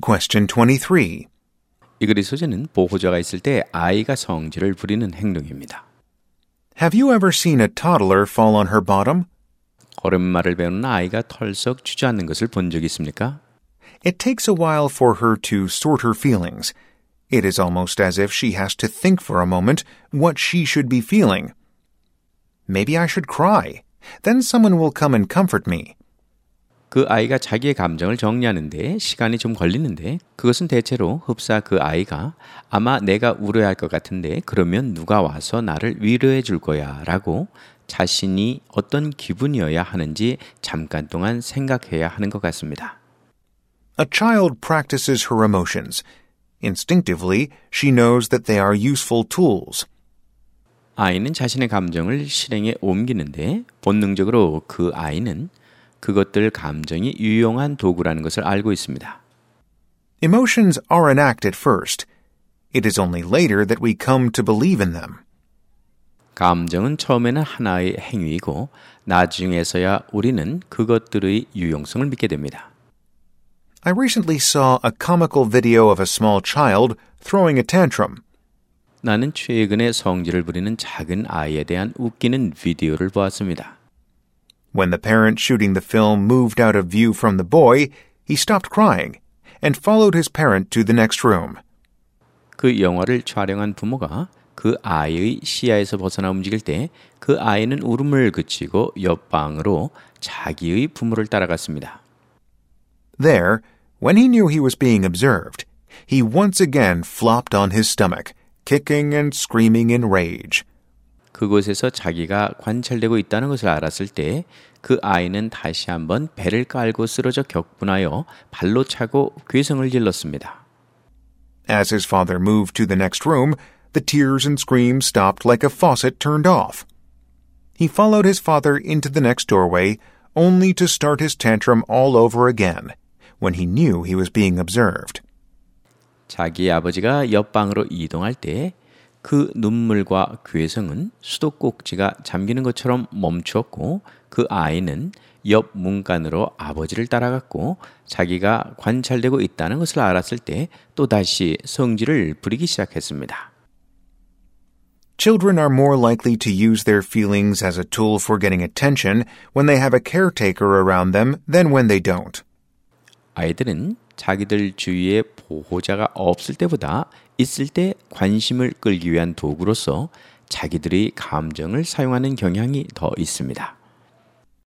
Question 23. 이 글의 소재는 보호자가 있을 때 아이가 성질을 부리는 행동입니다. Have you ever seen a toddler fall on her bottom? 걸음마를 배우는 아이가 털썩 주저앉는 것을 본 적 있습니까? It takes a while for her to sort her feelings. It is almost as if she has to think for a moment what she should be feeling. Maybe I should cry. Then someone will come and comfort me. 그 아이가 자기의 감정을 정리하는데 시간이 좀 걸리는데 그것은 대체로 흡사 그 아이가 아마 내가 울어야 할 것 같은데 그러면 누가 와서 나를 위로해 줄 거야 라고 자신이 어떤 기분이어야 하는지 잠깐 동안 생각해야 하는 것 같습니다. A child practices her emotions. Instinctively, she knows that they are useful tools. 아이는 자신의 감정을 실행에 옮기는데 본능적으로 그 아이는 그것들 감정이 유용한 도구라는 것을 알고 있습니다. Emotions are an act at first. It is only later that we come to believe in them. 감정은 처음에는 하나의 행위이고 나중에서야 우리는 그것들의 유용성을 믿게 됩니다. I recently saw a comical video of a small child throwing a tantrum. 나는 최근에 성질을 부리는 작은 아이에 대한 웃기는 비디오를 보았습니다. When the parent shooting the film moved out of view from the boy, he stopped crying and followed his parent to the next room. 그 영화를 촬영한 부모가 그 아이의 시야에서 벗어나 움직일 때 그 아이는 울음을 그치고 옆방으로 자기의 부모를 따라갔습니다. There, when he knew he was being observed, he once again flopped on his stomach, kicking and screaming in rage. 그곳에서 자기가 관찰되고 있다는 것을 알았을 때 그 아이는 다시 한번 배를 깔고 쓰러져 격분하여 발로 차고 괴성을 질렀습니다. As his father moved to the next room, the tears and screams stopped like a faucet turned off. He followed his father into the next doorway, only to start his tantrum all over again, when he knew he was being observed. 자기 아버지가 옆방으로 이동할 때 그 눈물과 괴성은 수도꼭지가 잠기는 것처럼 멈추었고 그 아이는 옆 문간으로 아버지를 따라갔고 자기가 관찰되고 있다는 것을 알았을 때 또다시 성질을 부리기 시작했습니다. Children are more likely to use their feelings as a tool for getting attention when they have a caretaker around them than when they don't. 아이들은 자기들 주위에 보호자가 없을 때보다 있을 때 관심을 끌기 위한 도구로서 자기들의 감정을 사용하는 경향이 더 있습니다.